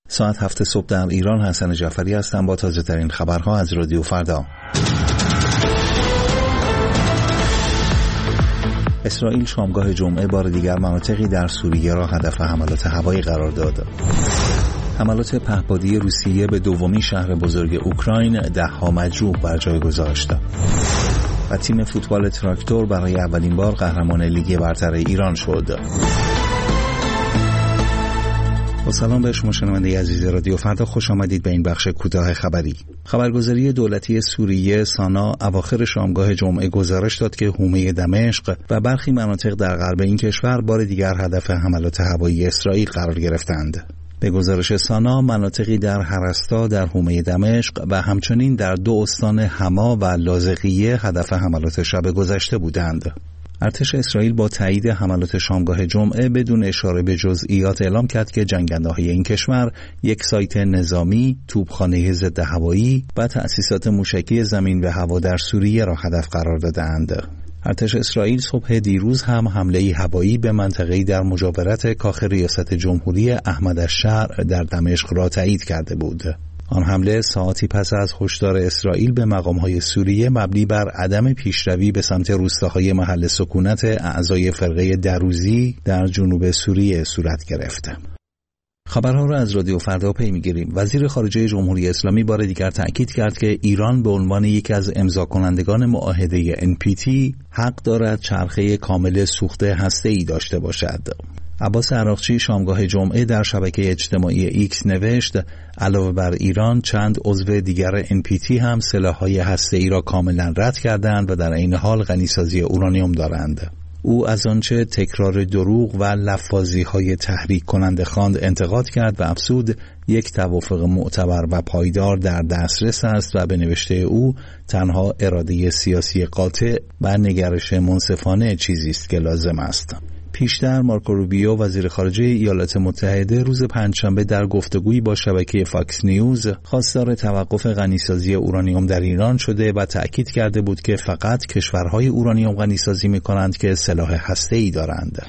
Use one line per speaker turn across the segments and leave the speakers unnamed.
ساعت 7 صبح در ایران. حسن جعفری هستم با تازه ترین خبرها از رادیو فردا. اسرائیل شامگاه جمعه بار دیگر مناطقی در سوریه را هدف حملات هوایی قرار داد. حملات پهپادی روسیه به دومین شهر بزرگ اوکراین 10 مجروح بر جای گذاشت. و تیم فوتبال تراکتور برای اولین بار قهرمان لیگ برتر ایران شد. با سلام به شما شنونده عزیز رادیو فردا، خوش آمدید به این بخش کوتاه خبری. خبرگزاری دولتی سوریه سانا اواخر شامگاه جمعه گزارش داد که حومه دمشق و برخی مناطق در غرب این کشور بار دیگر هدف حملات هوایی اسرائیل قرار گرفتند. به گزارش سانا، مناطقی در هرستا در حومه دمشق و همچنین در 2 استان حما و لاذقیه هدف حملات شب گذشته بودند. ارتش اسرائیل با تایید حملات شامگاه جمعه بدون اشاره به جزئیات اعلام کرد که جنگنده‌های این کشور یک سایت نظامی، توپخانه ضد هوایی و تأسیسات موشکی زمین و هوا در سوریه را هدف قرار دادند. ارتش اسرائیل صبح دیروز هم حمله هوایی به منطقه‌ای در مجاورت کاخ ریاست جمهوری احمد الشهر در دمشق را تایید کرده بود. آن حمله ساعتی پس از هشدار اسرائیل به مقام‌های سوریه مبنی بر عدم پیشروی به سمت روستاهای محل سکونت اعضای فرقه دروزی در جنوب سوریه صورت گرفت. خبرها را از رادیو فردا پی می‌گیریم. وزیر خارجه جمهوری اسلامی بار دیگر تأکید کرد که ایران به عنوان یکی از امضاکنندگان معاهده NPT حق دارد چرخه کامل سوخت هسته‌ای داشته باشد. عباس عراقچی شامگاه جمعه در شبکه اجتماعی ایکس نوشت علاوه بر ایران چند عضو دیگر NPT هم سلاح‌های هسته‌ای را کاملا رد کردند و در عین حال غنیسازی اورانیوم دارند. او از آنچه تکرار دروغ و لفاظی‌های تحریک کننده خواند انتقاد کرد و افزود یک توافق معتبر و پایدار در دسترس است و به نوشته او تنها اراده سیاسی قاطع و نگرش منصفانه چیزی است که لازم است. پیشتر مارکو روبیو وزیر خارجه ایالات متحده روز پنجشنبه در گفتگویی با شبکه فاکس نیوز خواستار توقف غنیسازی اورانیوم در ایران شده و تأکید کرده بود که فقط کشورهای اورانیوم غنیسازی می‌کنند که سلاح هسته‌ای دارند.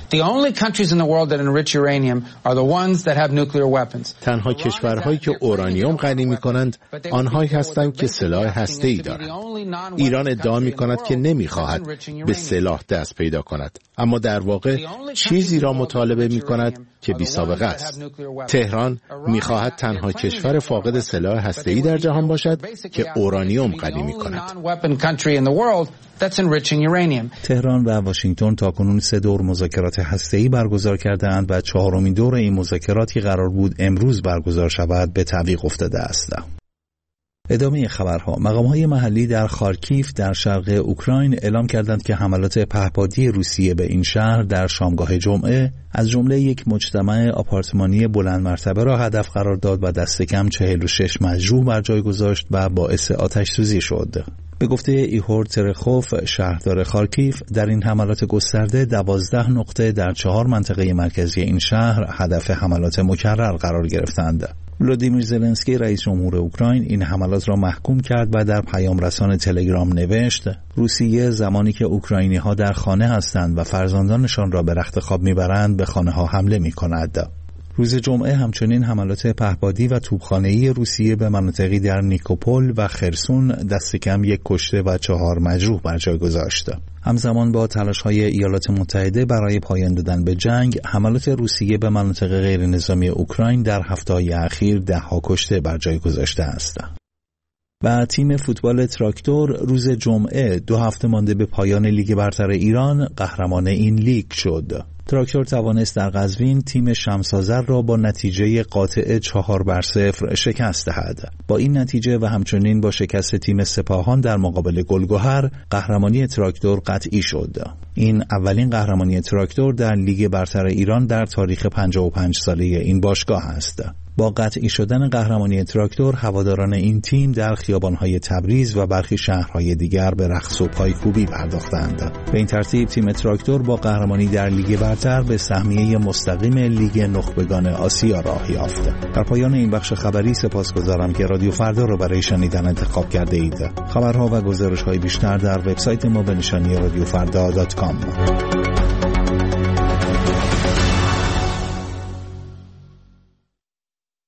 تنها کشورهایی که اورانیوم غنی می‌کنند آنهایی هستند که سلاح هسته‌ای دارند. ایران ادعا می‌کند که نمی‌خواهد به سلاح دست پیدا کند، اما در واقع چیزی را مطالبه می کند که بی سابقه است. تهران می خواهد تنها کشور فاقد سلاح هسته‌ای در جهان باشد که اورانیوم غنی می کند.
تهران و واشنگتن تاکنون 3 دور مذاکرات هسته‌ای برگزار کردند و 4مین دور این مذاکرات که قرار بود امروز برگزار شود به تعویق افتاده است. ادامه خبرها. مقام‌های محلی در خارکیف در شرق اوکراین اعلام کردند که حملات پهپادی روسیه به این شهر در شامگاه جمعه از جمله یک مجتمع آپارتمانی بلند مرتبه را هدف قرار داد و دست کم 46 مجروح بر جای گذاشت و باعث آتش‌سوزی شد. به گفته ایهور ترخوف شهردار خارکیف، در این حملات گسترده 12 نقطه در 4 منطقه مرکزی این شهر هدف حملات مکرر قرار گرفتند. ولودیمیر زلنسکی رئیس جمهور اوکراین این حملات را محکوم کرد و در پیام رسان تلگرام نوشت روسیه زمانی که اوکراینی‌ها در خانه هستند و فرزندانشان را به رخت خواب میبرند به خانه‌ها حمله می‌کند. روز جمعه همچنین حملات پهپادی و توپخانه‌ای روسیه به مناطقی در نیکوپول و خرسون دست کم 1 کشته و 4 مجروح بر جای گذاشت. همزمان با تلاش‌های ایالات متحده برای پایان دادن به جنگ، حملات روسیه به مناطق غیر نظامی اوکراین در هفته‌های اخیر 10 کشته بر جای گذاشته است. و تیم فوتبال تراکتور روز جمعه 2 هفته مانده به پایان لیگ برتر ایران قهرمان این لیگ شد. تراکتور توانست در قزوین تیم شمس‌آذر را با نتیجه قاطع 4-0 شکست دهد. با این نتیجه و همچنین با شکست تیم سپاهان در مقابل گلگهر، قهرمانی تراکتور قطعی شد. این اولین قهرمانی تراکتور در لیگ برتر ایران در تاریخ 55 ساله این باشگاه است. با قطعی شدن قهرمانی تراکتور، هواداران این تیم در خیابان‌های تبریز و برخی شهرهای دیگر به رقص و پایکوبی پرداختند. به این ترتیب تیم تراکتور با قهرمانی در لیگ برتر به سهمیه مستقیم لیگ نخبگان آسیا راه یافت. در پایان این بخش خبری سپاسگزارم که رادیو فردا را برای شنیدن انتخاب کرده اید. خبرها و گزارش‌های بیشتر در وبسایت ما به نشانی radiofrda.com.